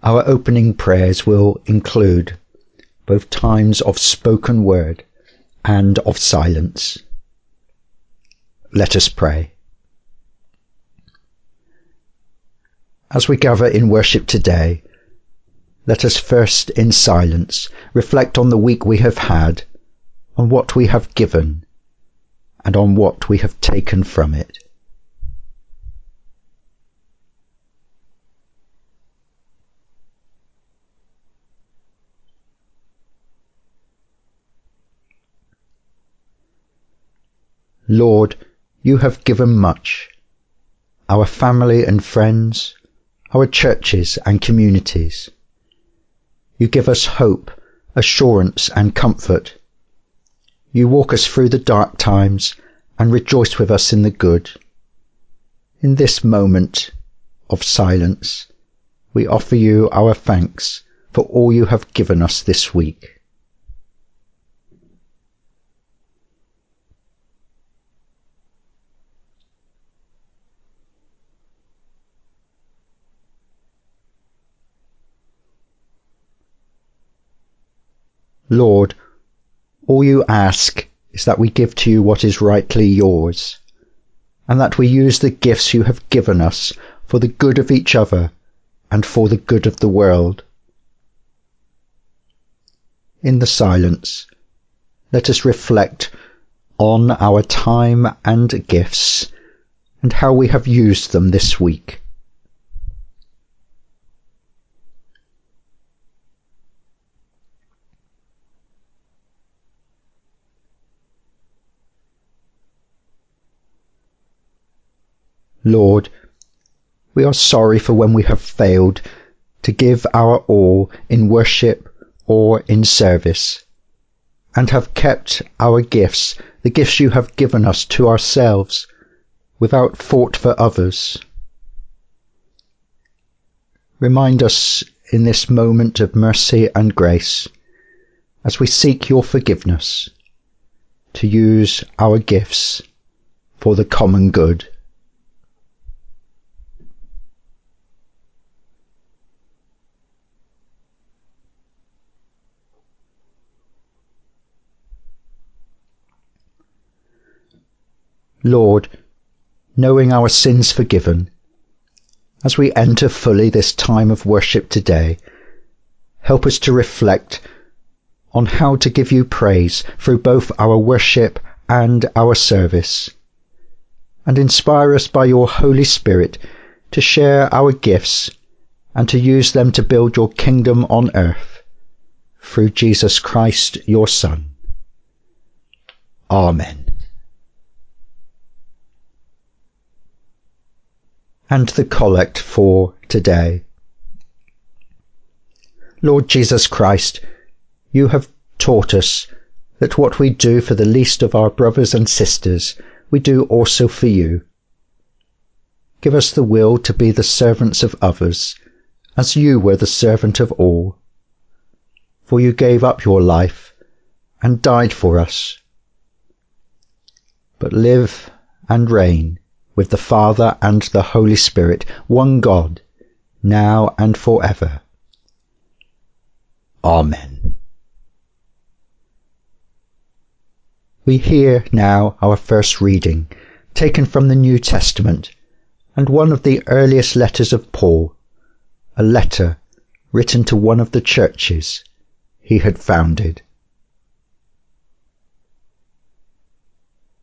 Our opening prayers will include both times of spoken word and of silence. Let us pray. As we gather in worship today, let us first in silence reflect on the week we have had, on what we have given, and on what we have taken from it. Lord, you have given much, our family and friends, our churches and communities. You give us hope, assurance and comfort. You walk us through the dark times and rejoice with us in the good. In this moment of silence, we offer you our thanks for all you have given us this week. Lord, all you ask is that we give to you what is rightly yours, and that we use the gifts you have given us for the good of each other and for the good of the world. In the silence, let us reflect on our time and gifts and how we have used them this week. Lord, we are sorry for when we have failed to give our all in worship or in service, and have kept our gifts, the gifts you have given us, to ourselves, without thought for others. Remind us in this moment of mercy and grace, as we seek your forgiveness, to use our gifts for the common good. Lord, knowing our sins forgiven, as we enter fully this time of worship today, help us to reflect on how to give you praise through both our worship and our service, and inspire us by your Holy Spirit to share our gifts and to use them to build your kingdom on earth, through Jesus Christ, your Son. Amen. And the collect for today. Lord Jesus Christ, you have taught us that what we do for the least of our brothers and sisters, we do also for you. Give us the will to be the servants of others, as you were the servant of all. For you gave up your life and died for us. But live and reign with the Father and the Holy Spirit, one God, now and forever. Amen. We hear now our first reading, taken from the New Testament, and one of the earliest letters of Paul, a letter written to one of the churches he had founded.